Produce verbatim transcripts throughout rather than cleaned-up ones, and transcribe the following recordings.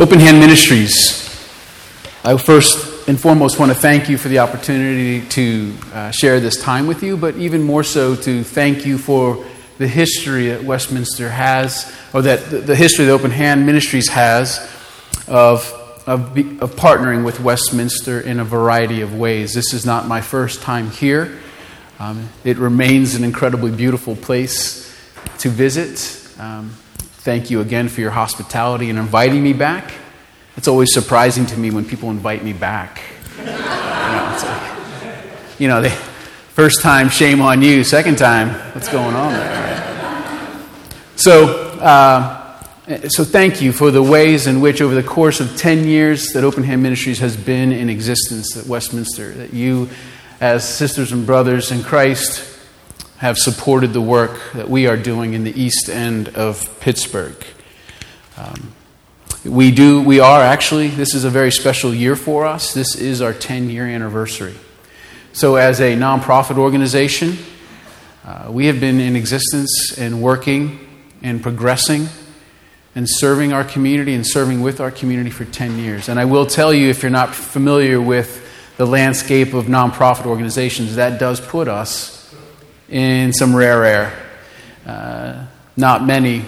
Open Hand Ministries, I first and foremost want to thank you for the opportunity to uh, share this time with you, but even more so to thank you for the history that Westminster has, or that the history that Open Hand Ministries has of, of, of partnering with Westminster in a variety of ways. This is not my first time here. Um, it remains an incredibly beautiful place to visit. Um, Thank you again for your hospitality and inviting me back. It's always surprising to me when people invite me back. You know, it's like, you know, they, first time, shame on you. Second time, what's going on there? Right? So, uh, so thank you for the ways in which over the course of ten years that Open Hand Ministries has been in existence at Westminster, that you as sisters and brothers in Christ have supported the work that we are doing in the East End of Pittsburgh. Um, we do, we are actually, this is a very special year for us. This is our ten-year anniversary. So as a nonprofit organization, uh, we have been in existence and working and progressing and serving our community and serving with our community for ten years. And I will tell you, if you're not familiar with the landscape of nonprofit organizations, that does put us in some rare air. Uh, not many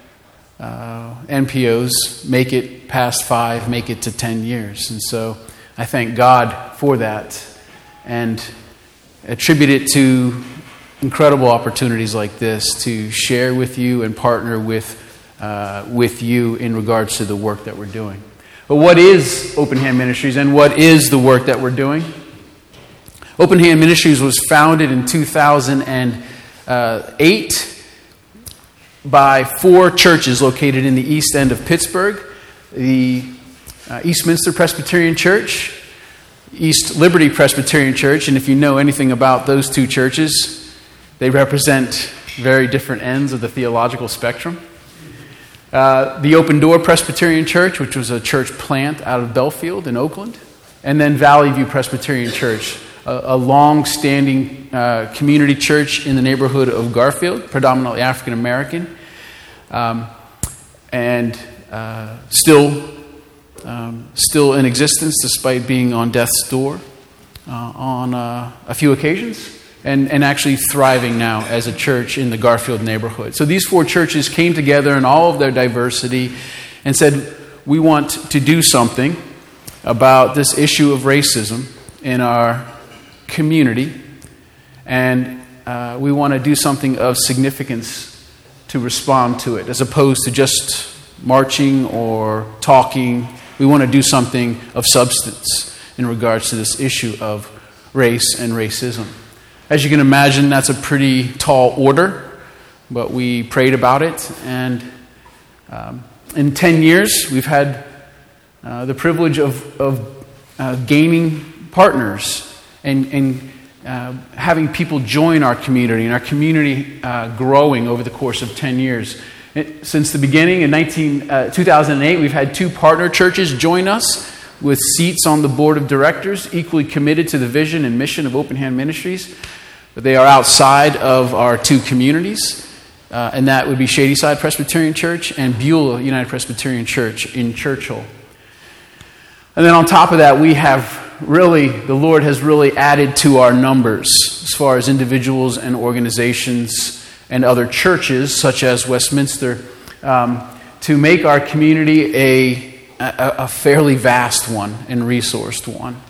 uh, N P Os make it past five, make it to ten years. And so I thank God for that and attribute it to incredible opportunities like this to share with you and partner with, uh, with you in regards to the work that we're doing. But what is Open Hand Ministries and what is the work that we're doing? Open Hand Ministries was founded in two thousand eight by four churches located in the East End of Pittsburgh. The uh, Eastminster Presbyterian Church, East Liberty Presbyterian Church, and if you know anything about those two churches, they represent very different ends of the theological spectrum. Uh, the Open Door Presbyterian Church, which was a church plant out of Belfield in Oakland, and then Valley View Presbyterian Church, a long-standing uh, community church in the neighborhood of Garfield, predominantly African American, um, and uh, still, um, still in existence despite being on death's door uh, on uh, a few occasions, and, and actually thriving now as a church in the Garfield neighborhood. So these four churches came together in all of their diversity and said, we want to do something about this issue of racism in our community, and uh, we want to do something of significance to respond to it, as opposed to just marching or talking. We want to do something of substance in regards to this issue of race and racism. As you can imagine, that's a pretty tall order, but we prayed about it, and um, in ten years, we've had uh, the privilege of, of uh, gaining partners and, and uh, having people join our community, and our community uh, growing over the course of ten years. It, since the beginning, in nineteen, uh, two thousand eight, we've had two partner churches join us with seats on the board of directors, equally committed to the vision and mission of Open Hand Ministries. But they are outside of our two communities, uh, and that would be Shadyside Presbyterian Church and Beulah United Presbyterian Church in Churchill. And then on top of that, we have really, the Lord has really added to our numbers as far as individuals and organizations and other churches, such as Westminster, um, to make our community a, a, a fairly vast one and resourced one.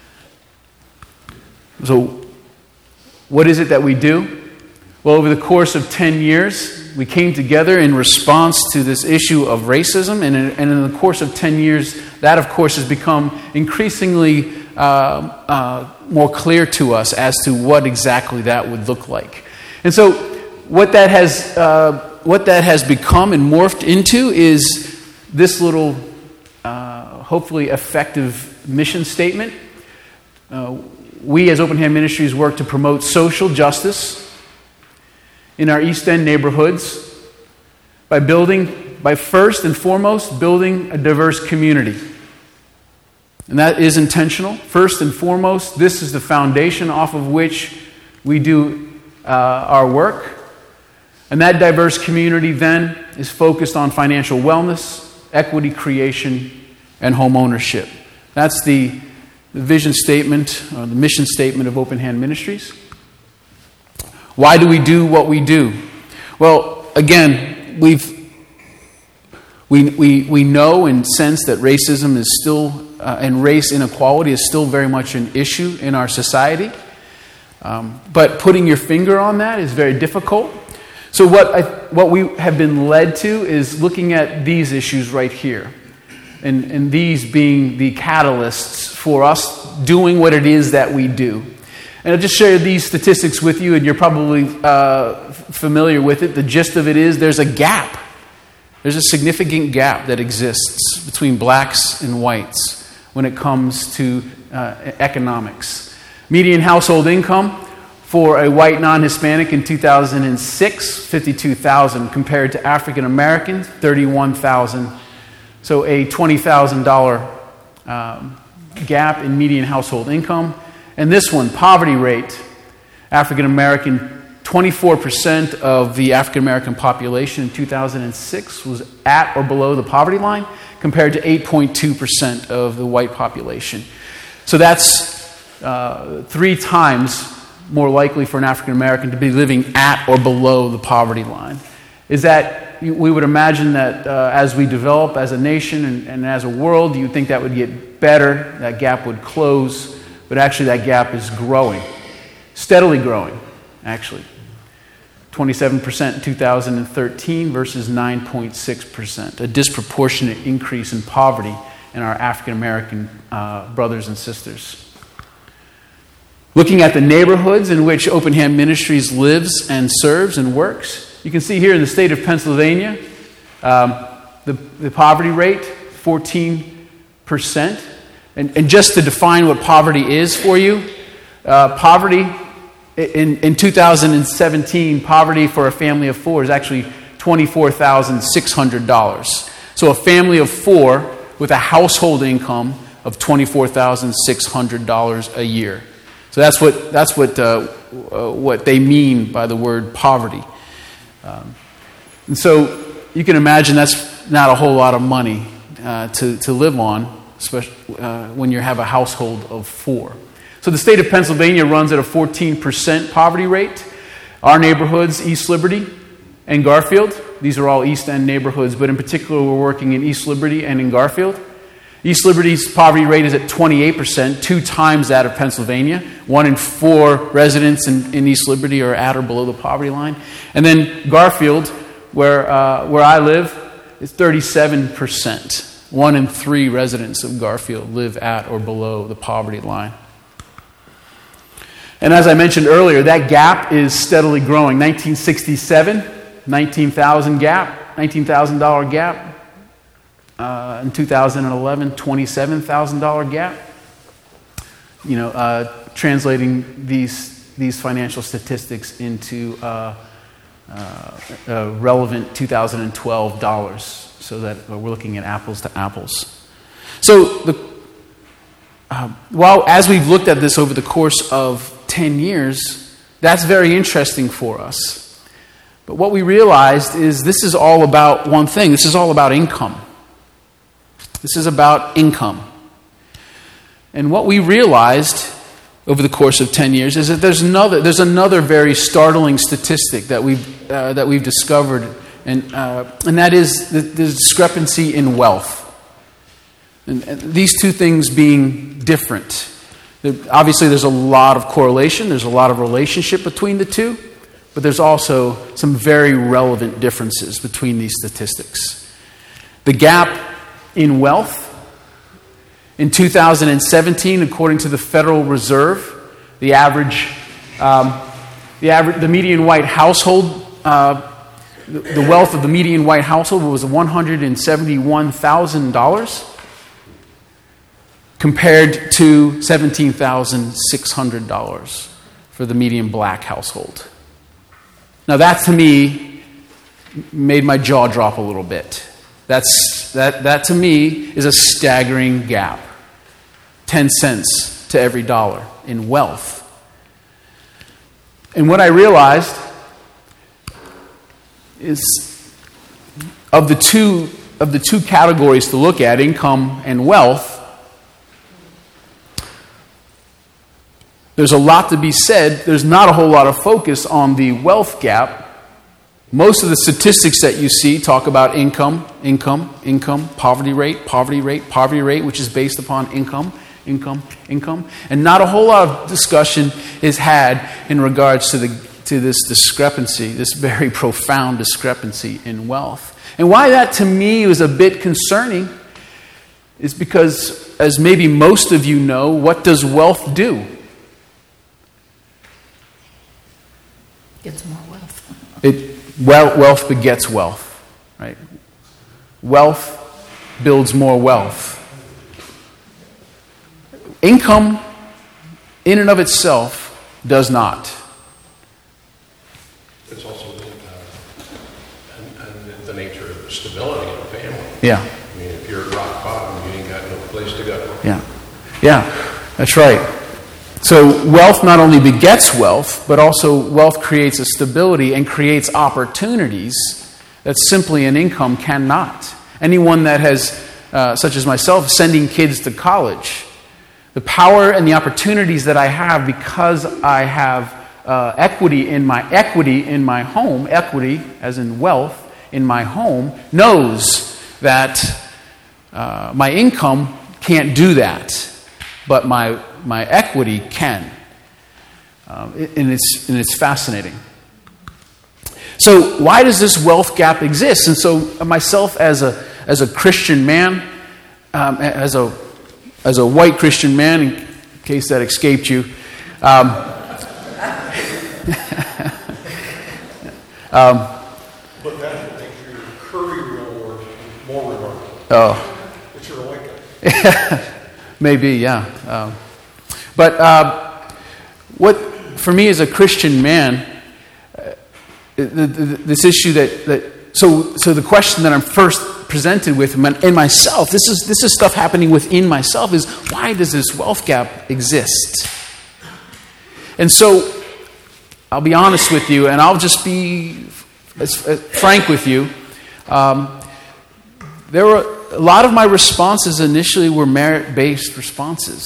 So, what is it that we do? Well, over the course of ten years, we came together in response to this issue of racism, and in, and in the course of ten years, that, of course, has become increasingly uh, uh, more clear to us as to what exactly that would look like. And so, what that has uh, what that has become and morphed into is this little, uh, hopefully effective mission statement. Uh, we, as Open Hand Ministries, work to promote social justice in our East End neighborhoods by building, by first and foremost, building a diverse community. And that is intentional. First and foremost, this is the foundation off of which we do uh, our work. And that diverse community then is focused on financial wellness, equity creation, and home ownership. That's the, the vision statement, or the mission statement of Open Hand Ministries. Why do we do what we do? Well, again, we've we we we know and sense that racism is still uh, and race inequality is still very much an issue in our society. Um, but putting your finger on that is very difficult. So what I, what we have been led to is looking at these issues right here, and and these being the catalysts for us doing what it is that we do. And I'll just share these statistics with you, and you're probably uh, familiar with it. The gist of it is there's a gap. There's a significant gap that exists between blacks and whites when it comes to uh, economics. Median household income for a white non-Hispanic in two thousand six, fifty-two thousand dollars, compared to African Americans, thirty-one thousand dollars. So a twenty thousand dollars um, gap in median household income. And this one, poverty rate, African American, twenty-four percent of the African American population in two thousand six was at or below the poverty line, compared to eight point two percent of the white population. So that's uh, three times more likely for an African American to be living at or below the poverty line. Is that, we would imagine that uh, as we develop as a nation and, and as a world, you'd think that would get better, that gap would close. But actually that gap is growing, steadily growing, actually. twenty-seven percent in two thousand thirteen versus nine point six percent, a disproportionate increase in poverty in our African American uh, brothers and sisters. Looking at the neighborhoods in which Open Hand Ministries lives and serves and works, you can see here in the state of Pennsylvania, um, the, the poverty rate, fourteen percent. And, and just to define what poverty is for you, uh, poverty in, in two thousand seventeen, poverty for a family of four is actually twenty-four thousand six hundred dollars. So a family of four with a household income of twenty-four thousand six hundred dollars a year. So that's what that's what uh, uh, what they mean by the word poverty. Um, and so you can imagine that's not a whole lot of money uh, to to live on, especially uh, when you have a household of four. So the state of Pennsylvania runs at a fourteen percent poverty rate. Our neighborhoods, East Liberty and Garfield, these are all East End neighborhoods, but in particular we're working in East Liberty and in Garfield. East Liberty's poverty rate is at twenty-eight percent, two times that of Pennsylvania. One in four residents in, in East Liberty are at or below the poverty line. And then Garfield, where uh, where I live, is thirty-seven percent. One in three residents of Garfield live at or below the poverty line. And as I mentioned earlier, that gap is steadily growing. nineteen sixty-seven, nineteen thousand gap, nineteen thousand dollars gap. Uh, in two thousand eleven, twenty-seven thousand dollars gap. You know, uh, translating these these financial statistics into uh, uh, uh, relevant two thousand twelve dollars. So that we're looking at apples to apples. So, the, uh, while as we've looked at this over the course of ten years, that's very interesting for us. But what we realized is this is all about one thing. This is all about income. This is about income. And what we realized over the course of ten years is that there's another there's another very startling statistic that we've uh, that we've discovered. And uh, and that is the, the discrepancy in wealth. And, and these two things being different. There, obviously, there's a lot of correlation. There's a lot of relationship between the two. But there's also some very relevant differences between these statistics. The gap in wealth, in two thousand seventeen, according to the Federal Reserve, the average, um, the average, the median white household. Uh, The wealth of the median white household was one hundred seventy-one thousand dollars compared to seventeen thousand six hundred dollars for the median black household. Now that to me made my jaw drop a little bit. That's that that to me is a staggering gap. ten cents to every dollar in wealth. And what I realized is of the two of the two categories to look at, income and wealth, there's a lot to be said. There's not a whole lot of focus on the wealth gap. Most of the statistics that you see talk about income, income, income, poverty rate, poverty rate, poverty rate, which is based upon income, income, income. And not a whole lot of discussion is had in regards to the to this discrepancy, this very profound discrepancy in wealth. And why that to me was a bit concerning is because, as maybe most of you know, what does wealth do? Gets more wealth. It well, wealth begets wealth, right? Wealth builds more wealth. Income, in and of itself, does not. It's also the, uh, and, and the nature of stability in a family. Yeah. I mean, if you're at rock bottom, you ain't got no place to go. Yeah. Yeah, that's right. So wealth not only begets wealth, but also wealth creates a stability and creates opportunities that simply an income cannot. Anyone that has, uh, such as myself, sending kids to college, the power and the opportunities that I have because I have uh, equity in my equity in my home, equity as in wealth in my home, knows that uh, my income can't do that, but my my equity can, um, and it's and it's fascinating. So why does this wealth gap exist? And so myself as a as a Christian man, um, as a as a white Christian man, in case that escaped you, um, um, But that makes your Curry reward more remarkable. Oh, It's your awakening. maybe, yeah. Um, but uh, what for me as a Christian man, uh, the, the, this issue that that so so the question that I'm first presented with in myself, this is this is stuff happening within myself, is why does this wealth gap exist? And so I'll be honest with you, and I'll just be as, as frank with you. Um, there were a lot of my responses initially were merit-based responses.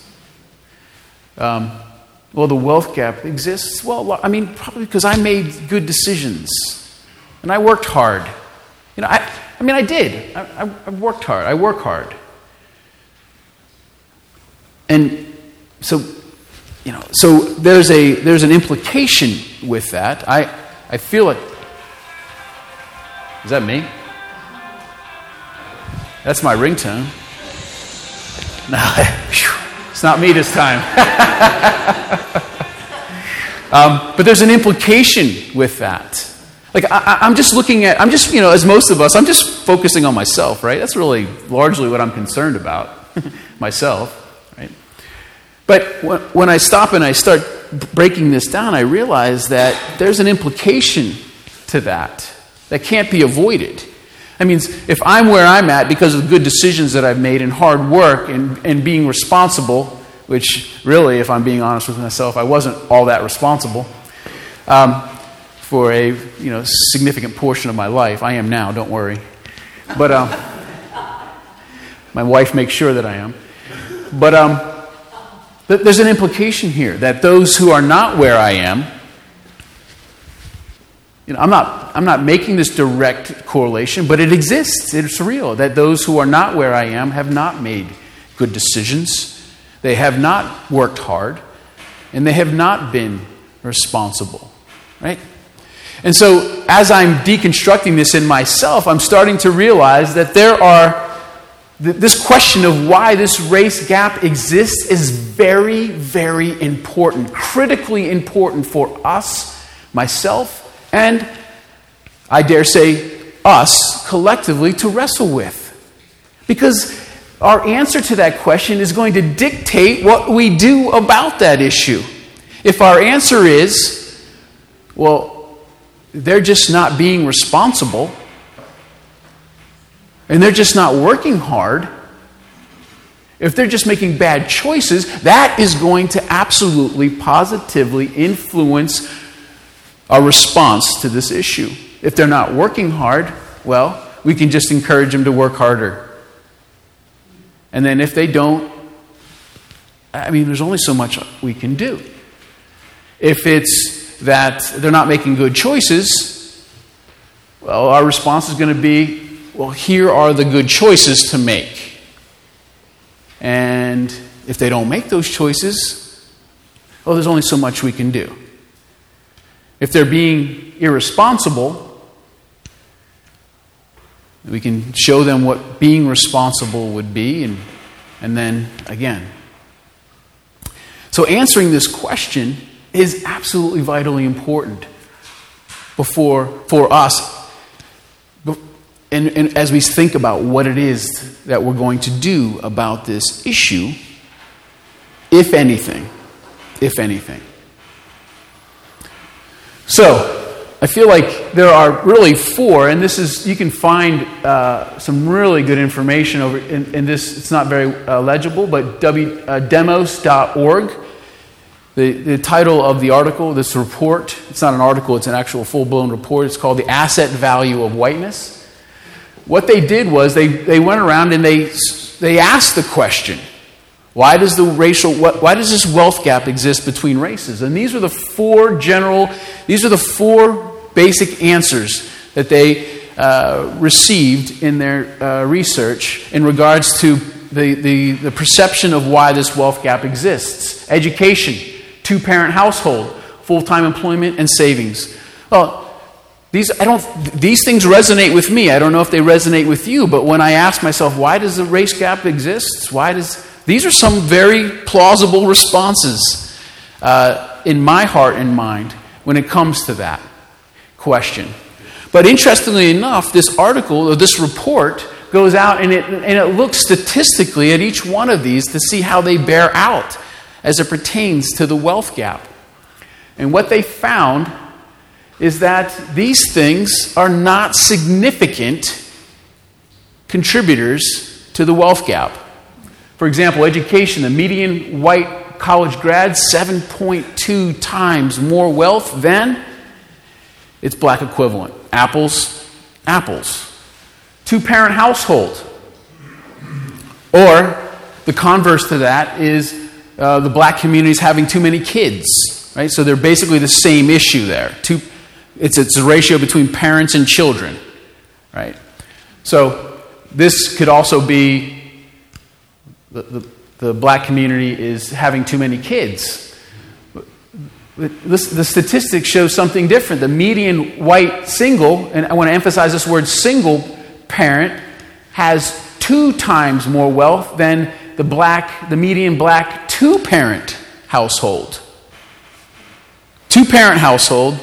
Um, well, the wealth gap exists. Well, I mean, probably because I made good decisions and I worked hard. You know, I. I mean, I did. I, I, I worked hard. I work hard. And so, you know, so there's a there's an implication with that. I I feel it. Is that me? That's my ringtone. No, it's not me this time. um, but there's an implication with that. Like, I, I'm just looking at, I'm just, you know, as most of us, I'm just focusing on myself, right? That's really largely what I'm concerned about, myself, right? But when, when I stop and I start breaking this down, I realize that there's an implication to that that can't be avoided. I mean, if I'm where I'm at because of the good decisions that I've made and hard work and, and being responsible, which really, if I'm being honest with myself, I wasn't all that responsible, um, for a you know significant portion of my life. I am now, don't worry. But um, my wife makes sure that I am. But um, th- there's an implication here that those who are not where I am, you know, I'm not I'm not making this direct correlation, but it exists. It's real that those who are not where I am have not made good decisions. They have not worked hard, and they have not been responsible, right? And so, as I'm deconstructing this in myself, I'm starting to realize that there are, th- this question of why this race gap exists is very, very important, critically important for us, myself, and I dare say us collectively to wrestle with. Because our answer to that question is going to dictate what we do about that issue. If our answer is, well, they're just not being responsible, and they're just not working hard, if they're just making bad choices, that is going to absolutely, positively influence our response to this issue. If they're not working hard, well, we can just encourage them to work harder. And then if they don't, I mean, there's only so much we can do. If it's that they're not making good choices, well, our response is going to be, well, here are the good choices to make. And if they don't make those choices, well, there's only so much we can do. If they're being irresponsible, we can show them what being responsible would be, and, and then again. So answering this question is absolutely vitally important before for us, and, and as we think about what it is that we're going to do about this issue, if anything, if anything. So, I feel like there are really four, and this is, you can find uh, some really good information over in, in this. It's not very uh, legible, but w, uh, demos dot org. The, the title of the article, this report, it's not an article, it's an actual full-blown report. It's called The Asset Value of Whiteness. What they did was they, they went around and they they asked the question, why does the racial why does this wealth gap exist between races? And these are the four general, these are the four basic answers that they uh, received in their uh, research in regards to the, the, the perception of why this wealth gap exists. Education, two-parent household, full-time employment, and savings. Well, these I don't these things resonate with me. I don't know if they resonate with you, but when I ask myself, why does the race gap exist? Why does these are some very plausible responses uh, in my heart and mind when it comes to that question. But interestingly enough, this article or this report goes out and it and it looks statistically at each one of these to see how they bear out as it pertains to the wealth gap. And what they found is that these things are not significant contributors to the wealth gap. For example, education, the median white college grad, seven point two times more wealth than its black equivalent. Apples, apples. Two-parent household. Or the converse to that is uh, the black community is having too many kids. Right? So they're basically the same issue there. Two, it's, it's a ratio between parents and children. Right? So this could also be the, the, the black community is having too many kids. This, the statistics show something different. The median white single, and I want to emphasize this word single parent, has two times more wealth than the black, the median black two-parent household. Two-parent household,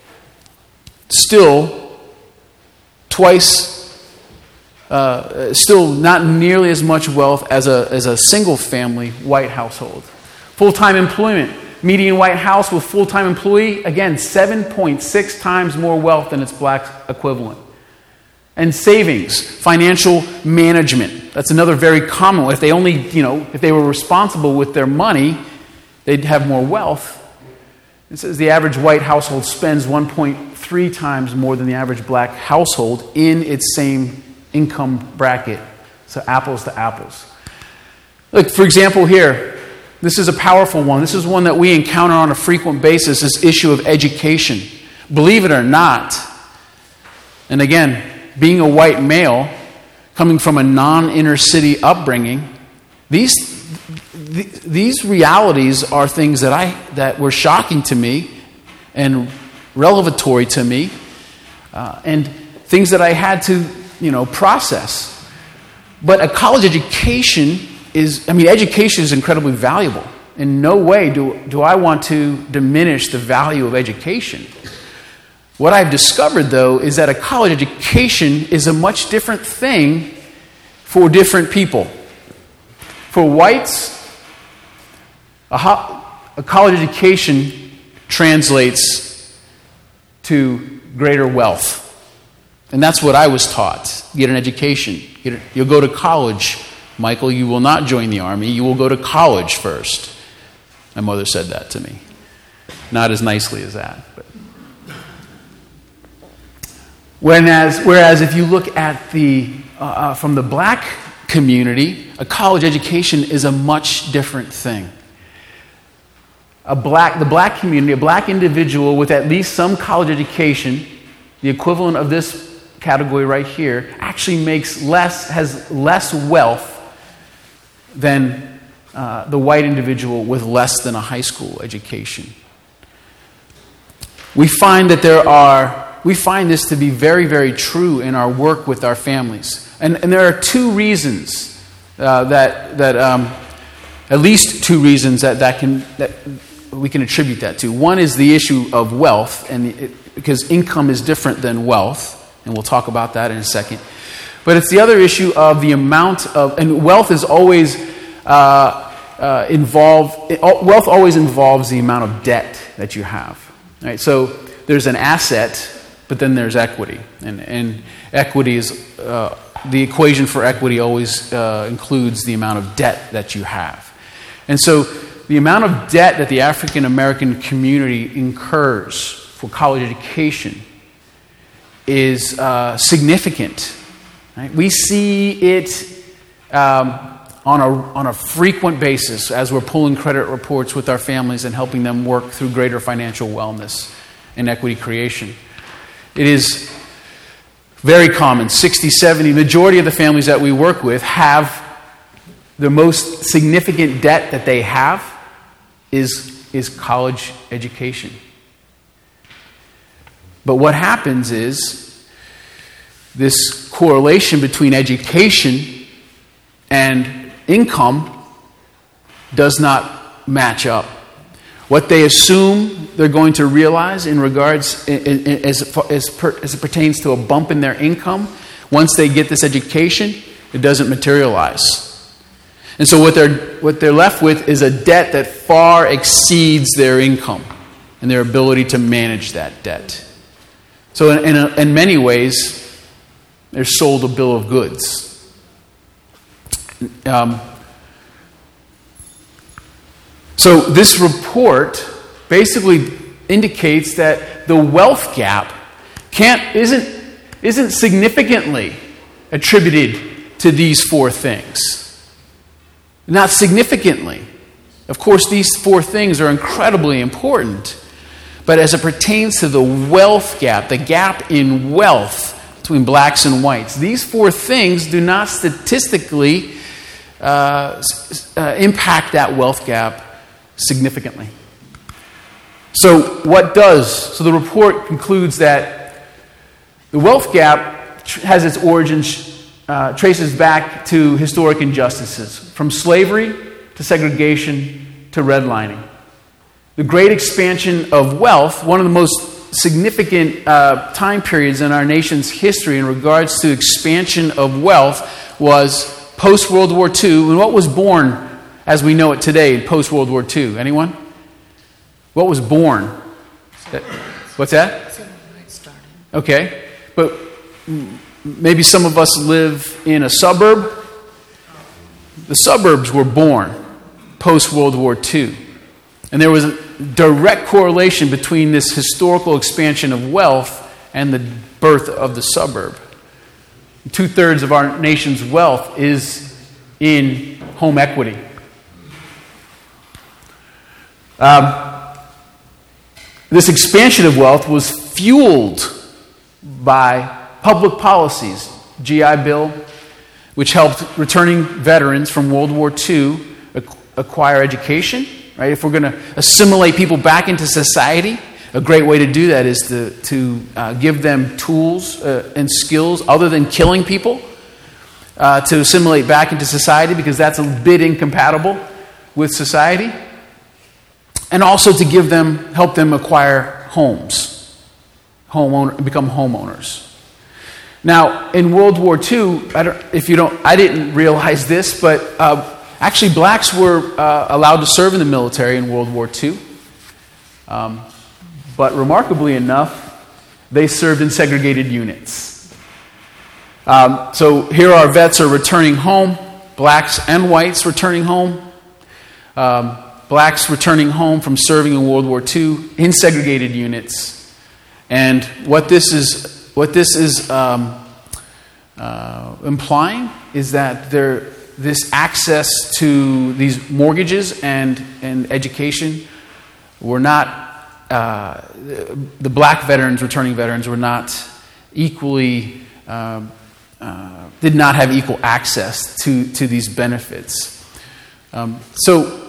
still twice, uh, still not nearly as much wealth as a as a single-family white household. Full-time employment. Median white house with full-time employee, again, seven point six times more wealth than its black equivalent. And savings, financial management. That's another very common one. If they only, you know, if they were responsible with their money, they'd have more wealth. It says the average white household spends one point three times more than the average black household in its same income bracket. So apples to apples. Look, for example here, this is a powerful one. This is one that we encounter on a frequent basis, this issue of education. Believe it or not, and again, being a white male, coming from a non-inner city upbringing, these th- these realities are things that I that were shocking to me and revelatory to me, uh, and things that I had to, you know, process. But a college education is, I mean, education is incredibly valuable. In no way do, do I want to diminish the value of education. What I've discovered, though, is that a college education is a much different thing for different people. For whites, a, ho- a college education translates to greater wealth. And that's what I was taught. Get an education. Get a, you'll go to college. Michael, you will not join the army. You will go to college first. My mother said that to me. Not as nicely as that. But. Whereas, whereas if you look at the uh, uh, from the black community, a college education is a much different thing. A black, the black community, a black individual with at least some college education, the equivalent of this category right here, actually makes less, has less wealth than uh, the white individual with less than a high school education. We find that there are, we find this to be very, very true in our work with our families. And, and there are two reasons uh, that, that um, at least two reasons that, that, can, that we can attribute that to. One is the issue of wealth, and the, it, because income is different than wealth, and we'll talk about that in a second. But it's the other issue of the amount of, and wealth is always uh, uh, involved, wealth always involves the amount of debt that you have. Right? So there's an asset, but then there's equity. And, and equity is, uh, the equation for equity always uh, includes the amount of debt that you have. And so the amount of debt that the African American community incurs for college education is uh, significant. Right? We see it um, on a on a frequent basis as we're pulling credit reports with our families and helping them work through greater financial wellness and equity creation. It is very common. sixty, seventy, majority of the families that we work with have the most significant debt that they have is, is college education. But what happens is this correlation between education and income does not match up. What they assume they're going to realize in regards, as, as, per, as it pertains to a bump in their income, once they get this education, it doesn't materialize. And so what they're, what they're left with is a debt that far exceeds their income and their ability to manage that debt. So in, in, a, in many ways, they're sold a bill of goods. Um, so this report basically indicates that the wealth gap can't isn't isn't significantly attributed to these four things. Not significantly. Of course, these four things are incredibly important. But as it pertains to the wealth gap, the gap in wealth between blacks and whites, these four things do not statistically uh, uh, impact that wealth gap significantly. So what does? So the report concludes that the wealth gap has its origins, uh, traces back to historic injustices, from slavery to segregation to redlining. The great expansion of wealth, one of the most significant uh, time periods in our nation's history in regards to expansion of wealth, was post-World War Two. And what was born as we know it today, post-World War Two? Anyone? What was born? What's that? Okay. But maybe some of us live in a suburb. The suburbs were born post-World War Two. And there was a direct correlation between this historical expansion of wealth and the birth of the suburb. Two-thirds of our nation's wealth is in home equity. Um, this expansion of wealth was fueled by public policies. G I Bill, which helped returning veterans from World War Two acquire education. Right? If we're going to assimilate people back into society, a great way to do that is to, to uh, give them tools uh, and skills other than killing people uh, to assimilate back into society, because that's a bit incompatible with society. And also to give them, help them acquire homes, homeowner, become homeowners. Now, in World War Two, I don't, if you don't, I didn't realize this, but uh, actually blacks were uh, allowed to serve in the military in World War Two. Um, but remarkably enough, they served in segregated units. Um, so here our vets are returning home, blacks and whites returning home. Um, blacks returning home from serving in World War Two in segregated units. And what this is what this is um, uh, implying is that there, this access to these mortgages and, and education were not, uh, the black veterans, returning veterans, were not equally, uh, uh, did not have equal access to, to these benefits. Um, so,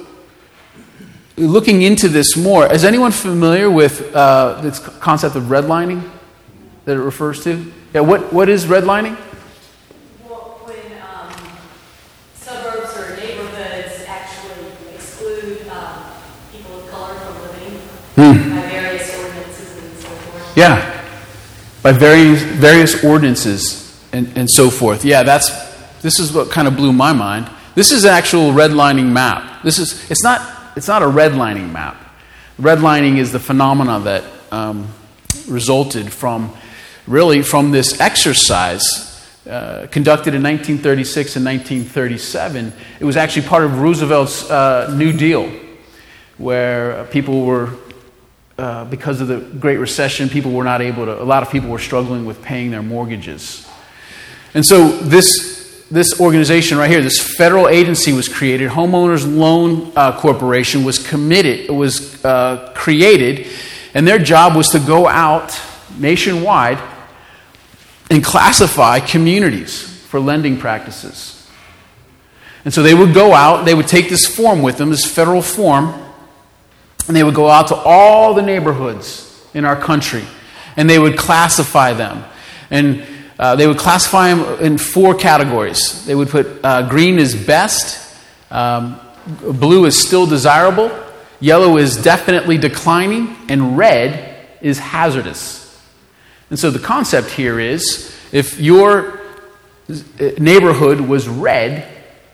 looking into this more, is anyone familiar with uh, this concept of redlining that it refers to? Yeah, what, what is redlining? Well, when um, suburbs or neighborhoods actually exclude um, people of color from living Hmm. by various ordinances and so forth. Yeah, by various, various ordinances and, and so forth. Yeah, that's this is what kind of blew my mind. This is an actual redlining map. This is it's not it's not a redlining map. Redlining is the phenomena that um, resulted from really from this exercise uh, conducted in nineteen thirty-six and nineteen thirty-seven. It was actually part of Roosevelt's uh, New Deal, where people were. Uh, because of the Great Recession, people were not able to, a lot of people were struggling with paying their mortgages. And so this, this organization right here, this federal agency was created. Homeowners Loan uh, Corporation was committed, was uh, created, and their job was to go out nationwide and classify communities for lending practices. And so they would go out, they would take this form with them, this federal form, and they would go out to all the neighborhoods in our country, and they would classify them. And uh, they would classify them in four categories. They would put uh, green is best, um, blue is still desirable, yellow is definitely declining, and red is hazardous. And so the concept here is, if your neighborhood was red,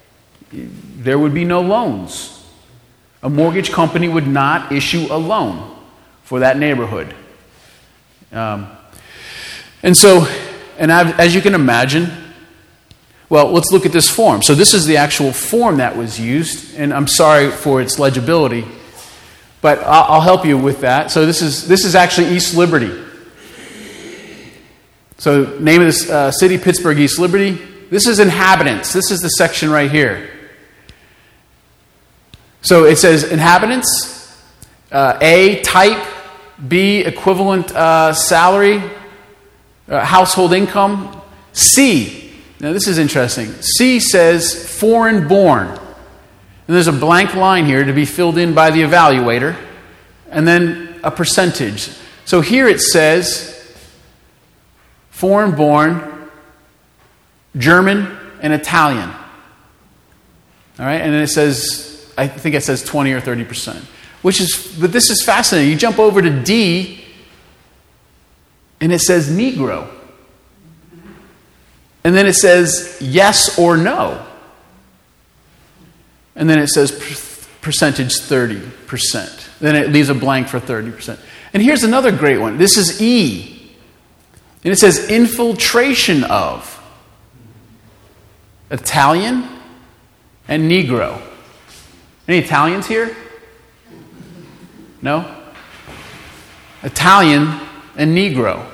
there would be no loans. A mortgage company would not issue a loan for that neighborhood. Um, and so, and I've, as you can imagine, well, let's look at this form. So this is the actual form that was used, and I'm sorry for its legibility, but I'll, I'll help you with that. So this is this is actually East Liberty. So name of this uh, city, Pittsburgh, East Liberty. This is inhabitants. This is the section right here. So it says inhabitants, uh, A, type, B, equivalent uh, salary, uh, household income, C. Now this is interesting. C says foreign born. And there's a blank line here to be filled in by the evaluator, and then a percentage. So here it says foreign born, German, and Italian. All right, and then it says, I think it says twenty or thirty percent. Which is, but this is fascinating. You jump over to D, and it says Negro. And then it says yes or no. And then it says percentage thirty percent. Then it leaves a blank for thirty percent. And here's another great one. This is E. And it says infiltration of Italian and Negro. Any Italians here? No? Italian and Negro.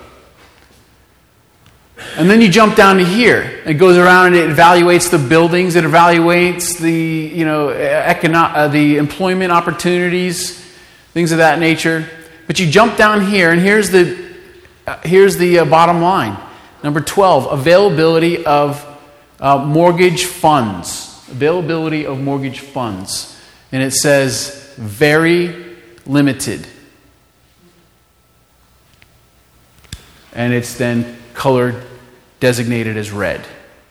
And then you jump down to here. It goes around and it evaluates the buildings. It evaluates the, you know, econo- uh, the employment opportunities, things of that nature. But you jump down here, and here's the uh, here's the uh, bottom line. Number twelve, availability of uh, mortgage funds. Availability of mortgage funds. And it says very limited. And it's then colored, designated as red.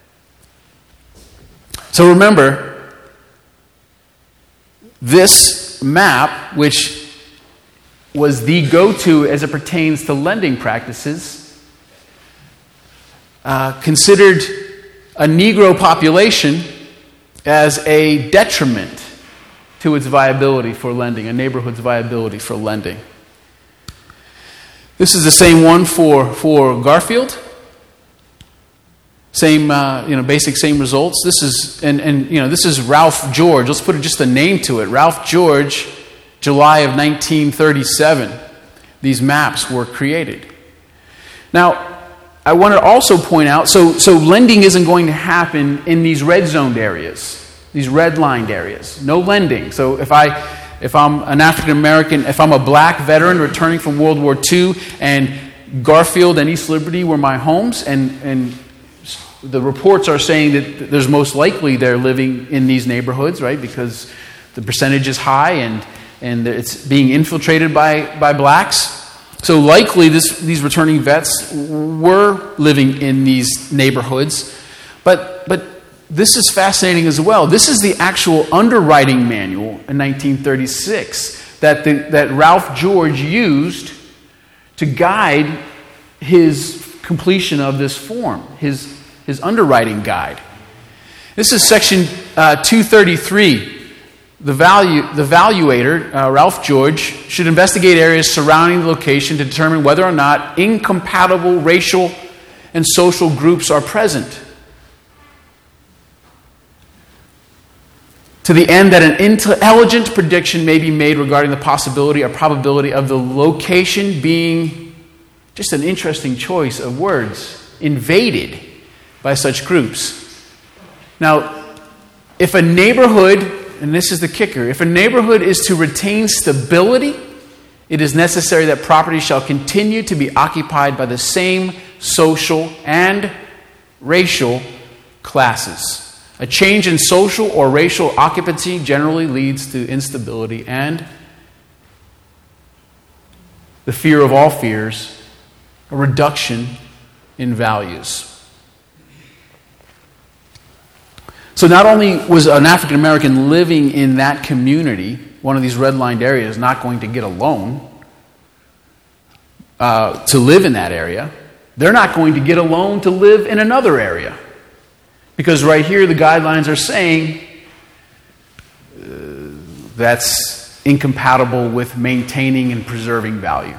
So remember, this map, which was the go-to as it pertains to lending practices, uh, considered a Negro population as a detriment to its viability for lending, a neighborhood's viability for lending. This is the same one for, for Garfield. Same, uh, you know, basic same results. This is, and, and, you know, this is Ralph George. Let's put just a name to it. Ralph George, July of nineteen thirty-seven. These maps were created. Now, I want to also point out, so, so lending isn't going to happen in these red zoned areas, these red-lined areas. No lending. So if, I, if I'm an African-American, if I'm a black veteran returning from World War Two, and Garfield and East Liberty were my homes, and, and the reports are saying that there's most likely they're living in these neighborhoods, right, because the percentage is high and, and it's being infiltrated by, by blacks. So likely this, these returning vets were living in these neighborhoods. But, but this is fascinating as well. This is the actual underwriting manual in nineteen thirty-six that, the, that Ralph George used to guide his completion of this form, his, his underwriting guide. This is section uh, two thirty-three. The, value, the valuator, uh, Ralph George, should investigate areas surrounding the location to determine whether or not incompatible racial and social groups are present, to the end that an intelligent prediction may be made regarding the possibility or probability of the location being, just an interesting choice of words, invaded by such groups. Now, if a neighborhood, and this is the kicker, if a neighborhood is to retain stability, it is necessary that property shall continue to be occupied by the same social and racial classes. A change in social or racial occupancy generally leads to instability and the fear of all fears, a reduction in values. So not only was an African American living in that community, one of these red-lined areas, not going to get a loan uh, to live in that area, they're not going to get a loan to live in another area. Because right here the guidelines are saying uh, that's incompatible with maintaining and preserving value.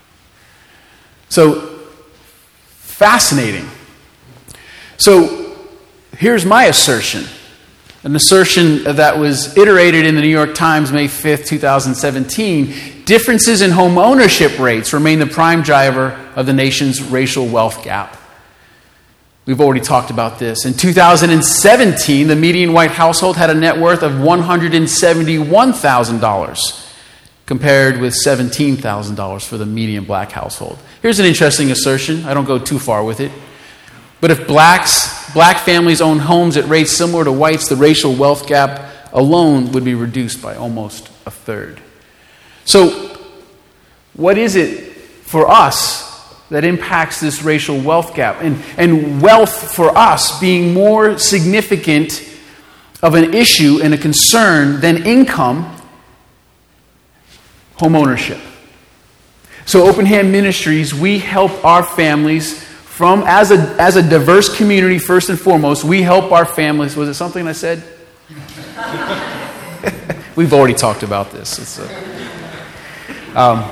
So, fascinating. So, here's my assertion, an assertion that was iterated in the New York Times May fifth, twenty seventeen. Differences in home ownership rates remain the prime driver of the nation's racial wealth gap. We've already talked about this. In two thousand seventeen, the median white household had a net worth of one hundred seventy-one thousand dollars, compared with seventeen thousand dollars for the median black household. Here's an interesting assertion. I don't go too far with it. But if blacks, black families own homes at rates similar to whites, the racial wealth gap alone would be reduced by almost a third. So, what is it for us that impacts this racial wealth gap? And, and wealth for us being more significant of an issue and a concern than income, home ownership. So Open Hand Ministries, we help our families from, as a, as a diverse community, first and foremost, we help our families. Was it something I said? We've already talked about this. It's a, um,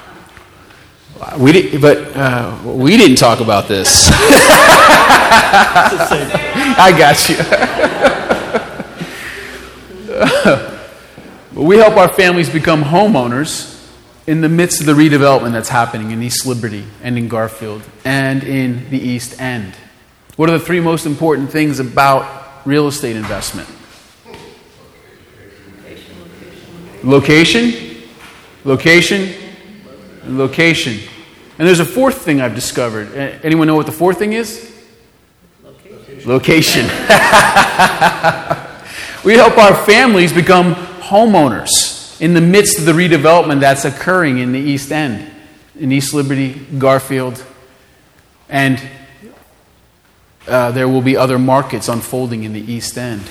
we did, but uh, we didn't talk about this. I got you. We help our families become homeowners in the midst of the redevelopment that's happening in East Liberty and in Garfield and in the East End. What are the three most important things about real estate investment? Location, location, and location. And there's a fourth thing I've discovered. Anyone know what the fourth thing is? Location. Location. We help our families become homeowners in the midst of the redevelopment that's occurring in the East End, in East Liberty, Garfield, and uh, there will be other markets unfolding in the East End.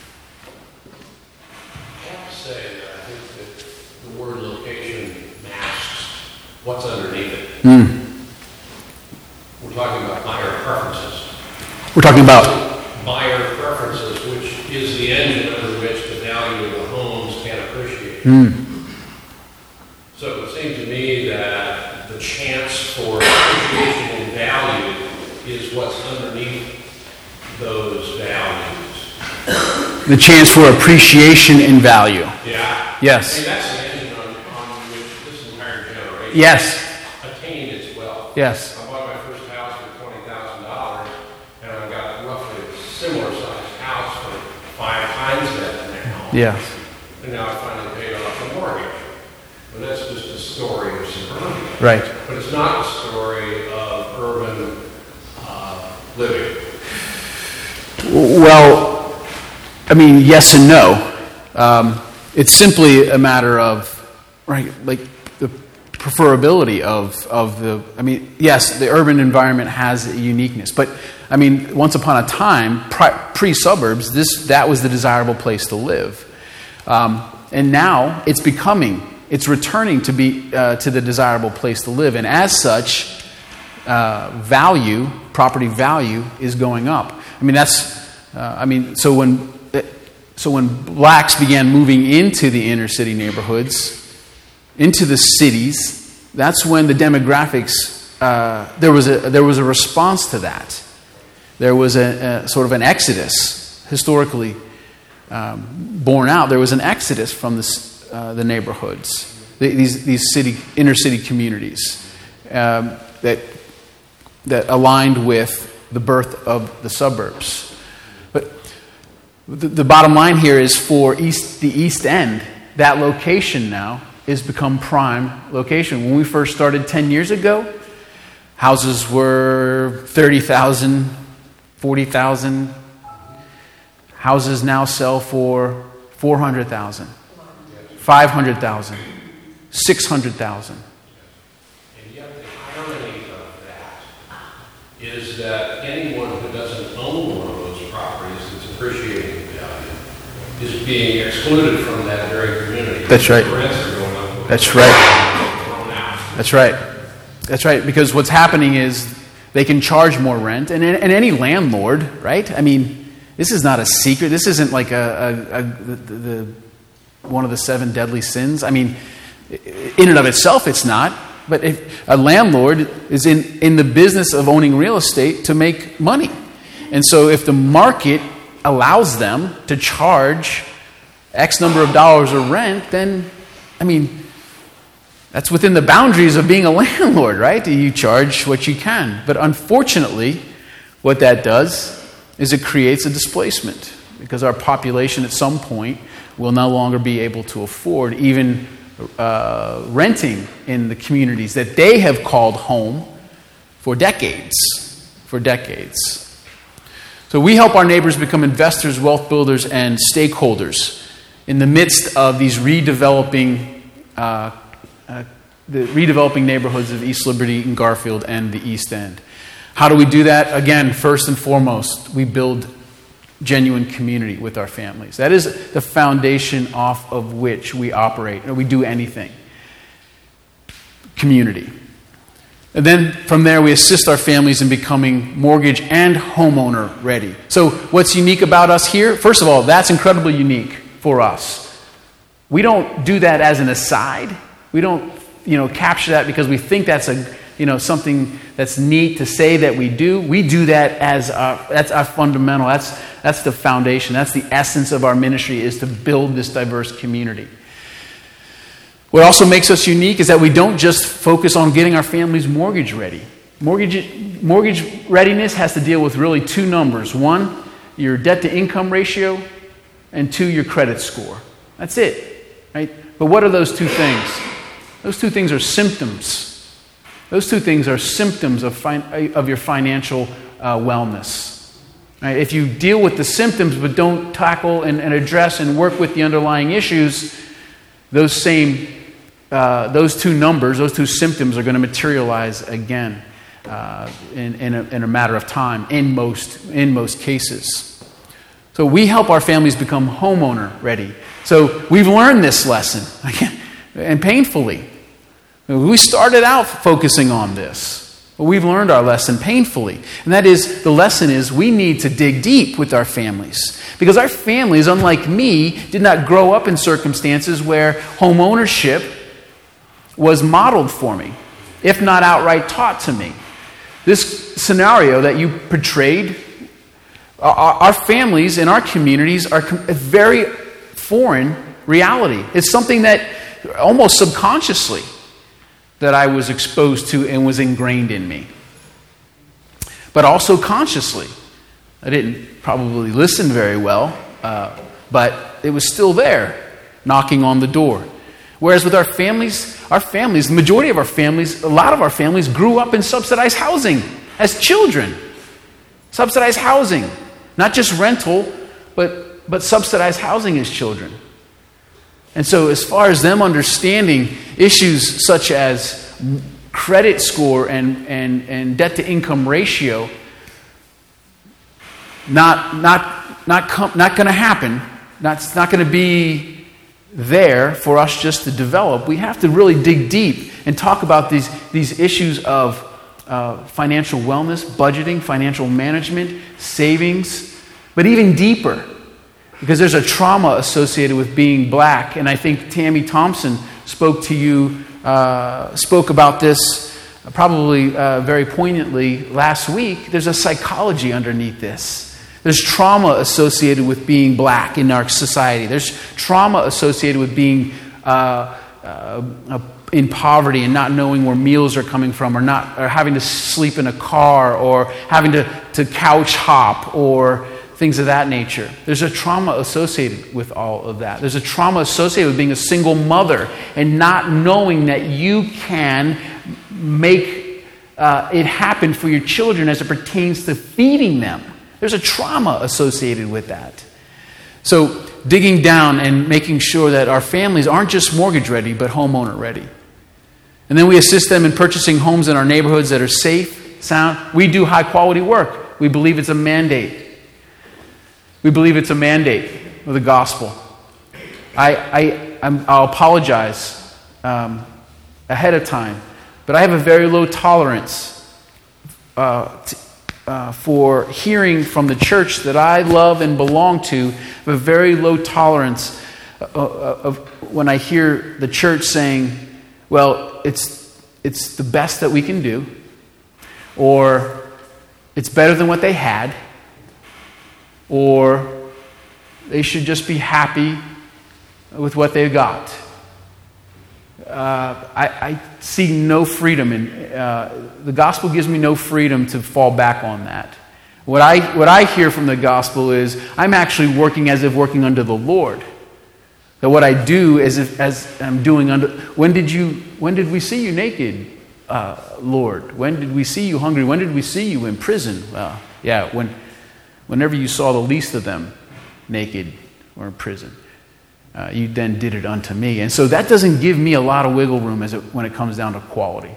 I have to say that I think that the word location masks what's underneath it. Mm. We're talking about buyer preferences. We're talking about buyer preferences, which is the engine under which the value of the homes can appreciate. Mm. So it would seem to me that the chance for appreciation and value is what's underneath those values. the chance for appreciation and value. Yeah. Yes. I mean, that's the engine on, on which this entire generation Yes. attained its wealth. Yes. I bought my first house for twenty thousand Yeah. And now I finally paid off the mortgage. Well, that's just a story of suburbia. Right. But it's not a story of urban uh, living. Well, I mean, yes and no. Um, it's simply a matter of, right, like the preferability of, of the, I mean, yes, the urban environment has a uniqueness, but I mean, once upon a time, pre-suburbs, this that was the desirable place to live. Um, and now it's becoming, it's returning to be uh, to the desirable place to live. And as such, uh, value, property value is going up. I mean, that's, uh, I mean, so when, so when blacks began moving into the inner city neighborhoods, into the cities, that's when the demographics, uh, there was a there was a response to that. There was a, a sort of an exodus, historically um, borne out. There was an exodus from this, uh, the neighborhoods, the, these these city inner city communities um, that that aligned with the birth of the suburbs. But the, the bottom line here is for East the East End, that location now has become prime location. When we first started ten years ago, houses were thirty thousand, forty thousand. Houses now sell for four hundred thousand, five hundred thousand, six hundred thousand. And yet the irony of that is that anyone who doesn't own one of those properties that's appreciating in value is being excluded from that very community. That's right. The rents are going up. That's right. That's right. That's right. Because what's happening is they can charge more rent, and, and any landlord, right? I mean, this is not a secret. This isn't like a, a, a the, the one of the seven deadly sins. I mean, in and of itself, it's not. But if a landlord is in, in the business of owning real estate to make money, and so if the market allows them to charge X number of dollars of rent, then, I mean, that's within the boundaries of being a landlord, right? You charge what you can. But unfortunately, what that does is it creates a displacement, because our population at some point will no longer be able to afford even uh, renting in the communities that they have called home for decades. For decades. So we help our neighbors become investors, wealth builders, and stakeholders in the midst of these redeveloping uh, uh, the redeveloping neighborhoods of East Liberty and Garfield and the East End. How do we do that? Again, first and foremost, we build genuine community with our families. That is the foundation off of which we operate, or we do anything. Community. And then from there, we assist our families in becoming mortgage and homeowner ready. So what's unique about us here? First of all, that's incredibly unique for us. We don't do that as an aside. We don't, you know, capture that because we think that's a, you know, something that's neat to say that we do. We do that as our, that's our fundamental. That's that's the foundation. That's the essence of our ministry, is to build this diverse community. What also makes us unique is that we don't just focus on getting our families mortgage ready. Mortgage mortgage readiness has to deal with really two numbers. One, your debt to income ratio, and two, your credit score. That's it, right? But what are those two things? Those two things are symptoms. Those two things are symptoms of fin- of your financial uh, wellness. Right? If you deal with the symptoms but don't tackle and, and address and work with the underlying issues, those same uh, those two numbers, those two symptoms are going to materialize again uh, in, in, a, in a matter of time. In most in most cases, so we help our families become homeowner ready. So we've learned this lesson, and painfully. We started out focusing on this, but we've learned our lesson painfully. And that is, the lesson is we need to dig deep with our families. Because our families, unlike me, did not grow up in circumstances where home ownership was modeled for me, if not outright taught to me. This scenario that you portrayed, our families and our communities are a very foreign reality. It's something that almost subconsciously that I was exposed to and was ingrained in me. But also consciously. I didn't probably listen very well, uh, but it was still there, knocking on the door. Whereas with our families, our families, the majority of our families, a lot of our families grew up in subsidized housing as children. Subsidized housing. Not just rental, but, but subsidized housing as children. And so as far as them understanding issues such as credit score and, and, and debt-to-income ratio, not, not, not, com- not going to happen. Not, it's not going to be there for us just to develop. We have to really dig deep and talk about these, these issues of uh, financial wellness, budgeting, financial management, savings, but even deeper. Because there's a trauma associated with being black. And I think Tammy Thompson spoke to you, uh, spoke about this probably uh, very poignantly last week. There's a psychology underneath this. There's trauma associated with being black in our society. There's trauma associated with being uh, uh, in poverty and not knowing where meals are coming from, or not, or having to sleep in a car, or having to, to couch hop, or things of that nature. There's a trauma associated with all of that. There's a trauma associated with being a single mother and not knowing that you can make uh, it happen for your children as it pertains to feeding them. There's a trauma associated with that. So digging down and making sure that our families aren't just mortgage ready, but homeowner ready. And then we assist them in purchasing homes in our neighborhoods that are safe, sound. We do high quality work. We believe it's a mandate. We believe it's a mandate of the gospel. I, I, I'm, I'll apologize um, ahead of time, but I have a very low tolerance uh, t- uh, for hearing from the church that I love and belong to. I have a very low tolerance of, of when I hear the church saying, well, it's it's the best that we can do, or it's better than what they had, or they should just be happy with what they've got. Uh, I, I see no freedom in uh, the gospel. Gives me no freedom to fall back on that. What I what I hear from the gospel is I'm actually working as if working under the Lord. That what I do is if as I'm doing under. When did you? When did we see you naked, uh, Lord? When did we see you hungry? When did we see you in prison? Well, yeah, when. Whenever you saw the least of them naked or in prison, uh, you then did it unto me. And so that doesn't give me a lot of wiggle room as it, when it comes down to quality.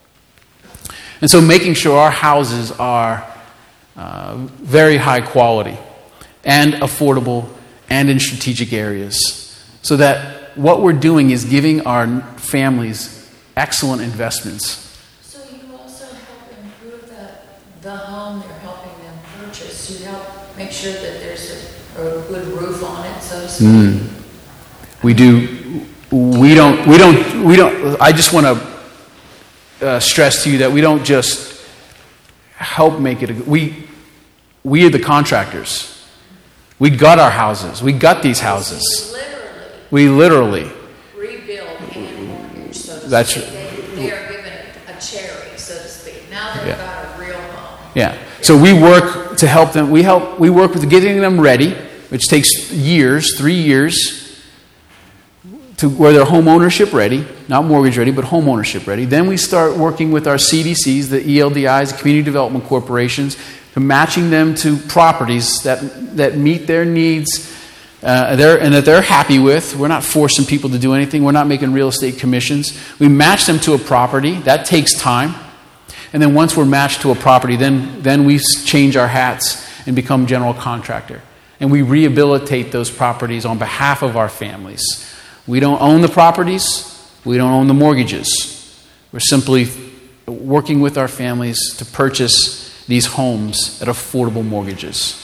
And so making sure our houses are uh, very high quality and affordable and in strategic areas, so that what we're doing is giving our families excellent investments. So you also help improve the, the home they're helping them purchase. You help make sure that there's a, a good roof on it, so to speak. Mm. We do. We don't. We don't. We don't. I just want to uh, stress to you that we don't just help make it. A, we we are the contractors. We gut our houses. We gut these houses. Literally. We literally rebuild and mortgage. So to That's speak. They, they are given a cherry, so to speak. Now they've yeah. got a real home. Yeah. So we work to help them. We help. We work with getting them ready, which takes years, three years, to where they're home ownership ready, not mortgage ready, but home ownership ready. Then we start working with our C D Cs, the E L D Is, the community development corporations, to matching them to properties that that meet their needs, uh, they're, and that they're happy with. We're not forcing people to do anything. We're not making real estate commissions. We match them to a property. That takes time. And then once we're matched to a property, then, then we change our hats and become general contractor. And we rehabilitate those properties on behalf of our families. We don't own the properties. We don't own the mortgages. We're simply working with our families to purchase these homes at affordable mortgages.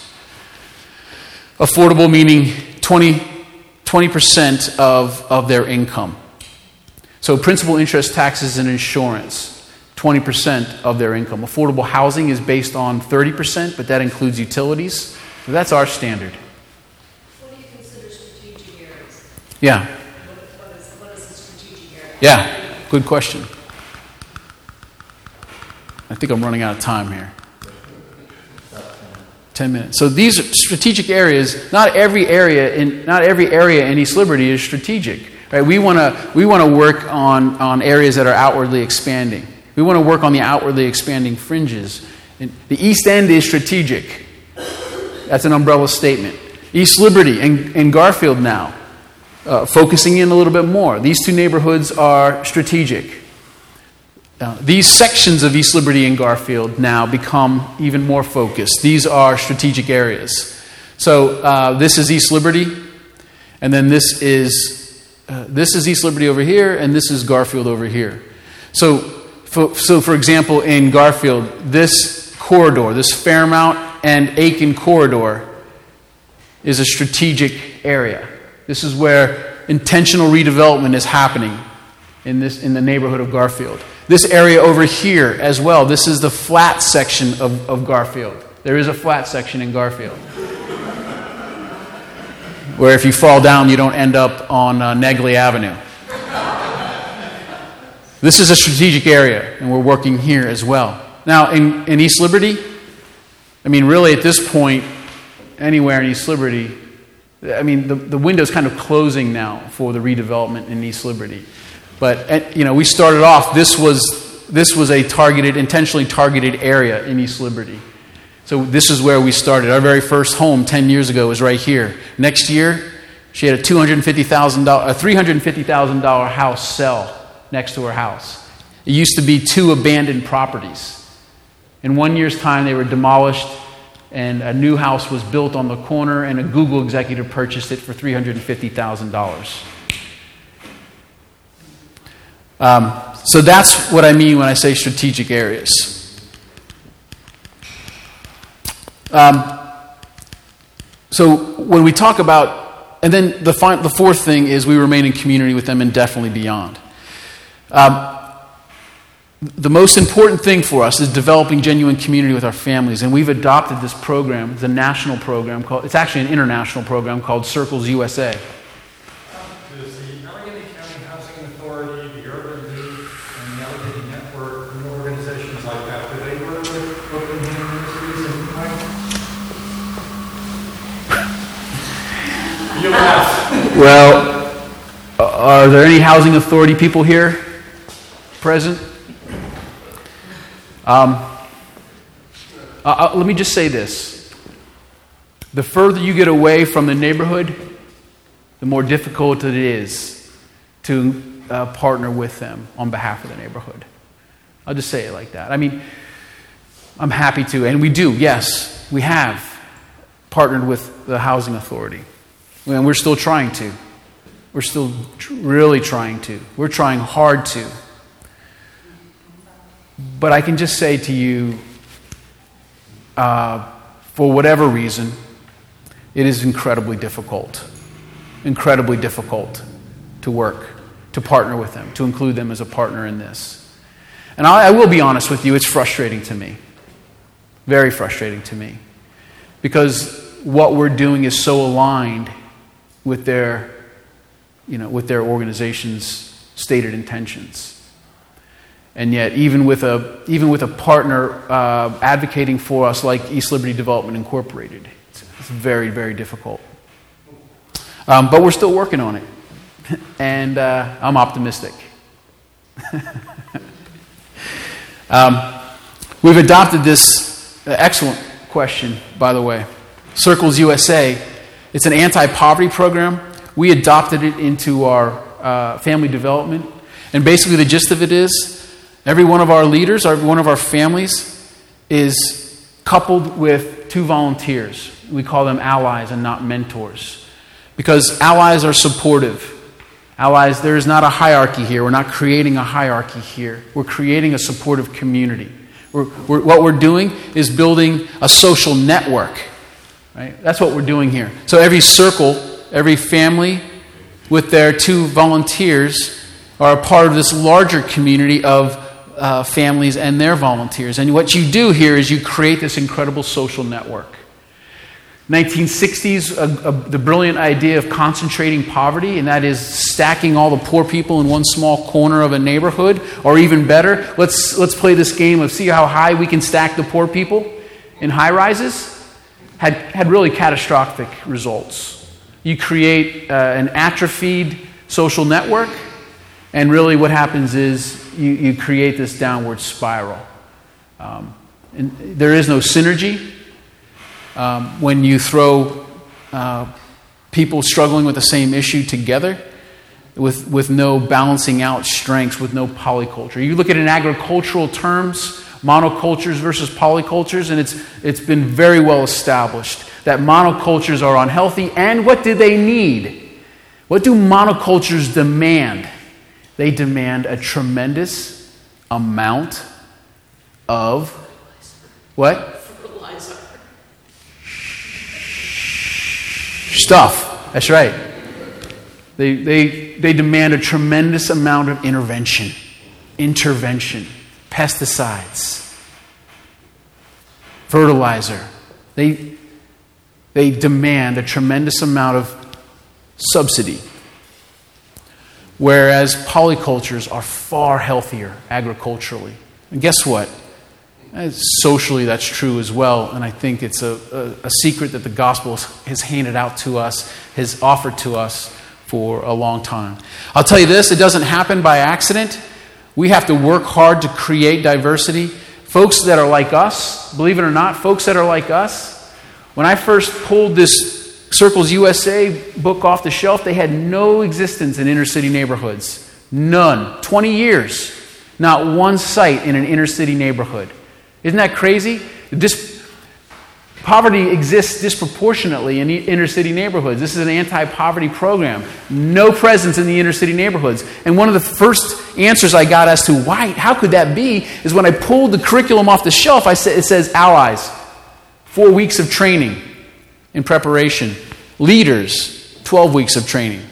Affordable meaning twenty, twenty percent of, of their income. So principal, interest, taxes, and insurance, twenty percent of their income. Affordable housing is based on thirty percent, but that includes utilities. So that's our standard. What do you consider strategic areas? Yeah. What, what, is, what is a strategic area? Yeah, good question. I think I'm running out of time here. ten minutes. So these are strategic areas. Not every area in not every area in East Liberty is strategic. Right? We want to we want to work on, on areas that are outwardly expanding. We want to work on the outwardly expanding fringes. And the East End is strategic. That's an umbrella statement. East Liberty and, and Garfield now, uh, focusing in a little bit more. These two neighborhoods are strategic. Uh, these sections of East Liberty and Garfield now become even more focused. These are strategic areas. So uh, this is East Liberty, and then this is uh, this is East Liberty over here, and this is Garfield over here. So, for, so for example, in Garfield, this corridor, this Fairmount and Aiken corridor, is a strategic area. This is where intentional redevelopment is happening in this in the neighborhood of Garfield. This area over here as well, this is the flat section of, of Garfield. There is a flat section in Garfield, where if you fall down, you don't end up on uh, Negley Avenue. This is a strategic area, and we're working here as well. Now, in, in East Liberty, I mean, really at this point, anywhere in East Liberty, I mean, the, the window's kind of closing now for the redevelopment in East Liberty. But, you know, we started off, this was this was a targeted, intentionally targeted area in East Liberty. So this is where we started. Our very first home ten years ago was right here. Next year, she had a two hundred fifty thousand dollars, a three hundred fifty thousand dollars house sell next to her house. It used to be two abandoned properties. In one year's time, they were demolished, and a new house was built on the corner, and a Google executive purchased it for three hundred fifty thousand dollars. Um, so that's what I mean when I say strategic areas. Um, so when we talk about, and then the, fi- the fourth thing is we remain in community with them indefinitely beyond. Um, the most important thing for us is developing genuine community with our families, and we've adopted this program. It's a national program called, it's actually an international program called Circles U S A. Does the Allegheny County Housing Authority, the Urban League, and the Allegheny Network, and organizations like that, do they work with Brooklyn Universities and Mike? You laugh. Well, are there any housing authority people here present? Um, uh, let me just say this. The further you get away from the neighborhood, the more difficult it is to uh, partner with them on behalf of the neighborhood. I'll just say it like that. I mean, I'm happy to, and we do, yes, we have partnered with the housing authority. And we're still trying to. We're still tr- really trying to. We're trying hard to. But I can just say to you, uh, for whatever reason, it is incredibly difficult, incredibly difficult to work, to partner with them, to include them as a partner in this. And I, I will be honest with you, it's frustrating to me, very frustrating to me, because what we're doing is so aligned with their, you know, with their organization's stated intentions. And yet, even with a even with a partner uh, advocating for us like East Liberty Development Incorporated, it's, it's very, very difficult. Um, but we're still working on it, and uh, I'm optimistic. um, we've adopted this uh, excellent question, by the way. Circles U S A. It's an anti-poverty program. We adopted it into our uh, family development, and basically the gist of it is, every one of our leaders, every one of our families is coupled with two volunteers. We call them allies and not mentors. Because allies are supportive. Allies, there is not a hierarchy here. We're not creating a hierarchy here. We're creating a supportive community. We're, we're, what we're doing is building a social network. Right? That's what we're doing here. So every circle, every family with their two volunteers are a part of this larger community of Uh, families and their volunteers. And what you do here is you create this incredible social network. nineteen sixties, a, a, the brilliant idea of concentrating poverty, and that is stacking all the poor people in one small corner of a neighborhood, or even better, let's let's play this game of see how high we can stack the poor people in high rises. had, had really catastrophic results. You create uh, an atrophied social network, and really what happens is you, you create this downward spiral. Um, and there is no synergy. Um, when you throw uh, people struggling with the same issue together, with, with no balancing out strengths, with no polyculture. You look at it in agricultural terms, monocultures versus polycultures, and it's it's been very well established that monocultures are unhealthy. And what do they need? What do monocultures demand? They demand a tremendous amount of what? Fertilizer. Stuff. That's right. They they they demand a tremendous amount of intervention. Intervention. Pesticides, fertilizer. They, they demand a tremendous amount of subsidy. Whereas polycultures are far healthier agriculturally. And guess what? Socially, that's true as well. And I think it's a, a, a secret that the gospel has handed out to us, has offered to us for a long time. I'll tell you this, it doesn't happen by accident. We have to work hard to create diversity. Folks that are like us, believe it or not, folks that are like us, when I first pulled this Circles U S A book off the shelf, they had no existence in inner city neighborhoods. None. twenty years. Not one site in an inner city neighborhood. Isn't that crazy? Dis- Poverty exists disproportionately in inner city neighborhoods. This is an anti-poverty program. No presence in the inner city neighborhoods. And one of the first answers I got as to why, how could that be, is when I pulled the curriculum off the shelf, I said, it says allies. Four weeks of training in preparation. Leaders, twelve weeks of training.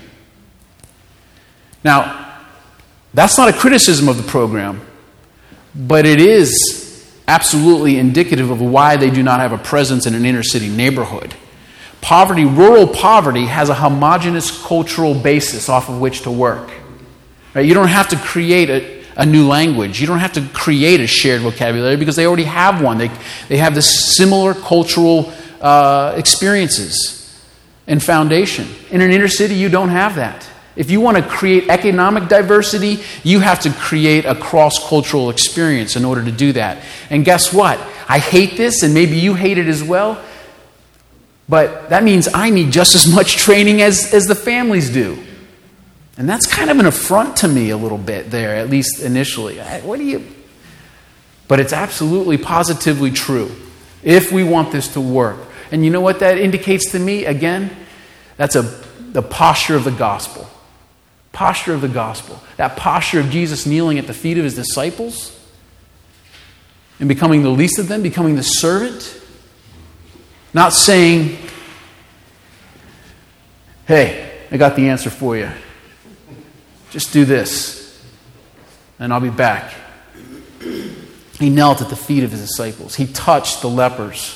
Now, that's not a criticism of the program, but it is absolutely indicative of why they do not have a presence in an inner city neighborhood. Poverty, rural poverty, has a homogeneous cultural basis off of which to work. Right? You don't have to create a, a new language. You don't have to create a shared vocabulary because they already have one. They, they have this similar cultural uh, experiences and foundation. In an inner city, you don't have that. If you want to create economic diversity, you have to create a cross-cultural experience in order to do that. And guess what? I hate this, and maybe you hate it as well, but that means I need just as much training as, as the families do. And that's kind of an affront to me a little bit there, at least initially. I, what do you... But it's absolutely, positively true if we want this to work. And you know what that indicates to me? Again, that's a the posture of the gospel. Posture of the gospel. That posture of Jesus kneeling at the feet of his disciples and becoming the least of them, becoming the servant. Not saying, hey, I got the answer for you. Just do this and I'll be back. He knelt at the feet of his disciples. He touched the lepers.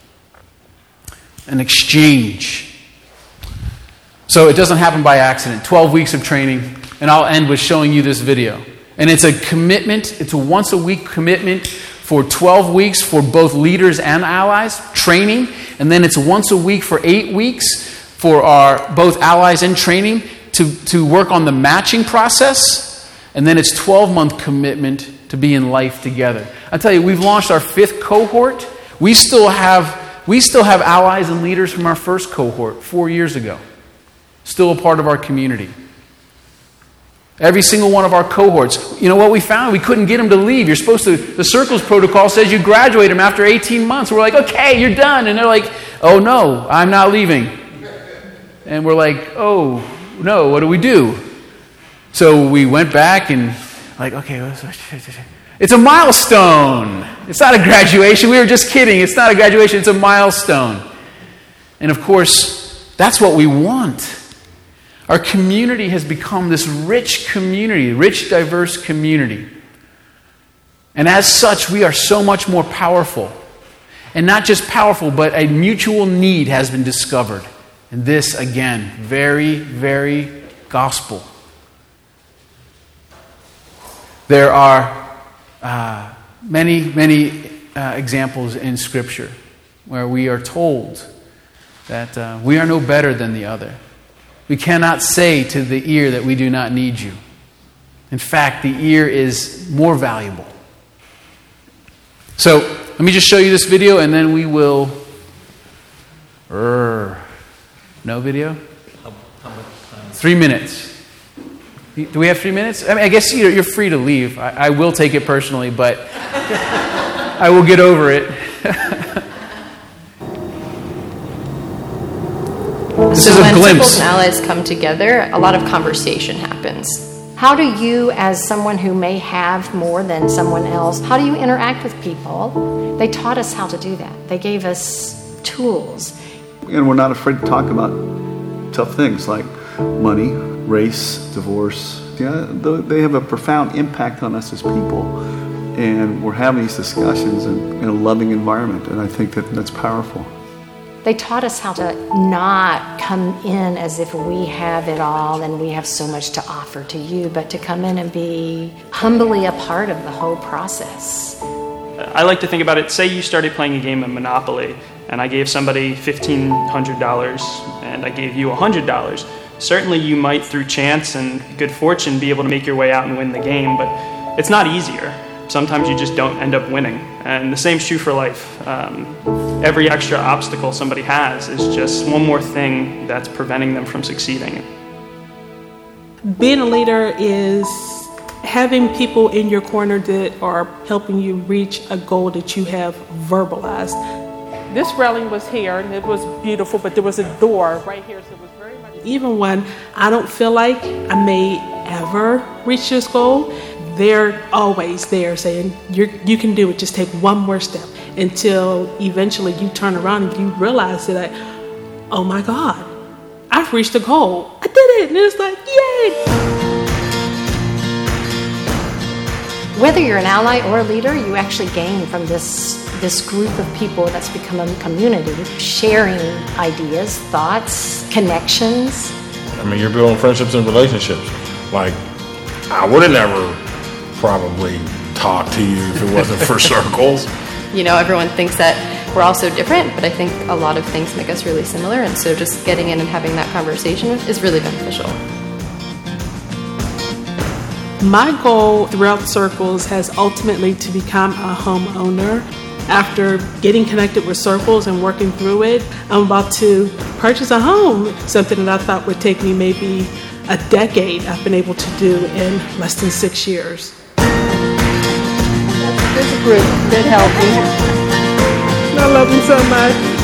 An exchange. So it doesn't happen by accident. twelve weeks of training, and I'll end with showing you this video. And it's a commitment, it's a once a week commitment for twelve weeks for both leaders and allies, training, and then it's once a week for eight weeks for our both allies and training to, to work on the matching process, and then it's twelve-month commitment to be in life together. I tell you, we've launched our fifth cohort. We still have we still have allies and leaders from our first cohort four years ago. Still a part of our community. Every single one of our cohorts. You know what we found? We couldn't get them to leave. You're supposed to, the Circles protocol says you graduate them after eighteen months. We're like, okay, you're done. And they're like, oh no, I'm not leaving. And we're like, oh no, what do we do? So we went back and like, okay, it's a milestone. It's not a graduation. We were just kidding. It's not a graduation. It's a milestone. And of course, that's what we want. Our community has become this rich community, rich, diverse community. And as such, we are so much more powerful. And not just powerful, but a mutual need has been discovered. And this, again, very, very gospel. There are uh, many, many uh, examples in Scripture where we are told that uh, we are no better than the other. We cannot say to the ear that we do not need you. In fact, the ear is more valuable. So, let me just show you this video and then we will... Urgh. No video? How, how much time? Three minutes. Do we have three minutes? I mean, I guess you're, you're free to leave. I, I will take it personally, but I will get over it. This so is a when glimpse. Circles and Allies come together, a lot of conversation happens. How do you, as someone who may have more than someone else, how do you interact with people? They taught us how to do that. They gave us tools. And we're not afraid to talk about tough things like money, race, divorce. Yeah, they have a profound impact on us as people. And we're having these discussions in, in a loving environment. And I think that that's powerful. They taught us how to not come in as if we have it all and we have so much to offer to you, but to come in and be humbly a part of the whole process. I like to think about it, say you started playing a game of Monopoly, and I gave somebody fifteen hundred dollars, and I gave you one hundred dollars. Certainly you might, through chance and good fortune, be able to make your way out and win the game, but it's not easier. Sometimes you just don't end up winning. And the same's true for life. Um, every extra obstacle somebody has is just one more thing that's preventing them from succeeding. Being a leader is having people in your corner that are helping you reach a goal that you have verbalized. This railing was here and it was beautiful, but there was a door right here, so it was very much... Even when I don't feel like I may ever reach this goal, they're always there saying, You're, you can do it, just take one more step, until eventually you turn around and you realize that, I, oh my God, I've reached a goal. I did it. And it's like, yay! Whether you're an ally or a leader, you actually gain from this, this group of people that's become a community, sharing ideas, thoughts, connections. I mean, you're building friendships and relationships. Like, I would have never probably talk to you if it wasn't for circles. You know, everyone thinks that we're all so different, but I think a lot of things make us really similar, and so just getting in and having that conversation is really beneficial. My goal throughout Circles has ultimately to become a homeowner. After getting connected with Circles and working through it, I'm about to purchase a home, something that I thought would take me maybe a decade. I've been able to do in less than six years. Good group, good healthy. I love you so much.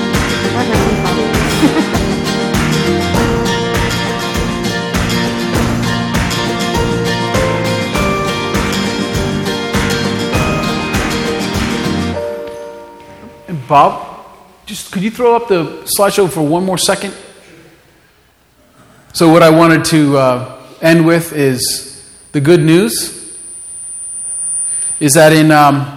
And Bob, just could you throw up the slideshow for one more second? So what I wanted to uh, end with is the good news. Is that in um,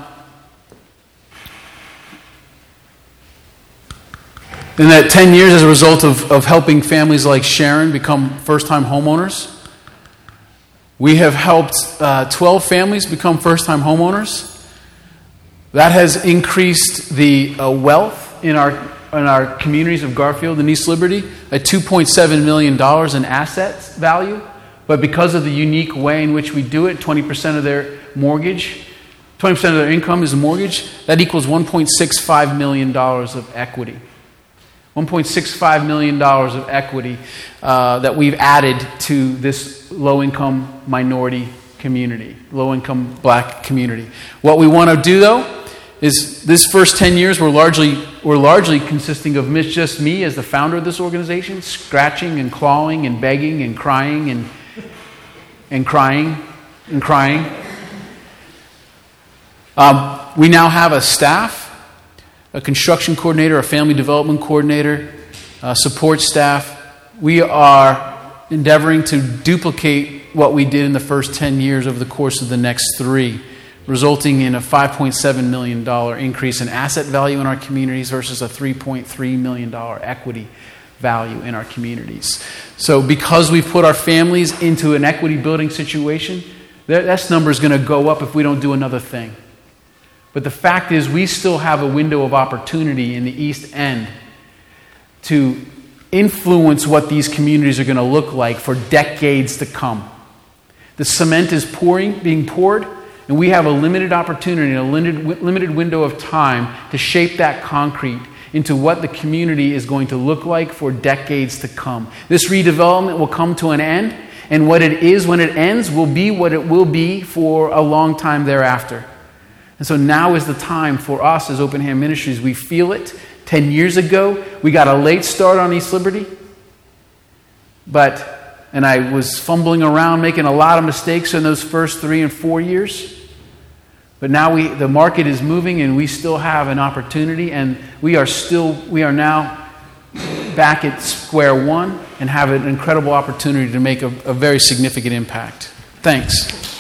in that ten years, as a result of, of helping families like Sharon become first-time homeowners, we have helped uh, twelve families become first-time homeowners. That has increased the uh, wealth in our in our communities of Garfield and East Liberty at two point seven million dollars in asset value. But because of the unique way in which we do it, twenty percent of their mortgage, twenty percent of their income is a mortgage, that equals one point six five million dollars of equity. one point six five million dollars of equity uh, that we've added to this low-income minority community, low-income black community. What we want to do, though, is this first ten years we're largely we're largely consisting of just me as the founder of this organization, scratching and clawing and begging and crying and and crying and crying. Um, we now have a staff, a construction coordinator, a family development coordinator, uh, support staff. We are endeavoring to duplicate what we did in the first ten years over the course of the next three, resulting in a five point seven million dollars increase in asset value in our communities versus a three point three million dollars equity value in our communities. So because we've put our families into an equity building situation, that number is going to go up if we don't do another thing. But the fact is, we still have a window of opportunity in the East End to influence what these communities are going to look like for decades to come. The cement is pouring, being poured, and we have a limited opportunity, a limited, limited window of time to shape that concrete into what the community is going to look like for decades to come. This redevelopment will come to an end, and what it is when it ends will be what it will be for a long time thereafter. And so now is the time for us as Open Hand Ministries. We feel it. Ten years ago, we got a late start on East Liberty. But, and I was fumbling around, making a lot of mistakes in those first three and four years. But now we, the market is moving, and we still have an opportunity, and we are still, we are now back at square one and have an incredible opportunity to make a, a very significant impact. Thanks.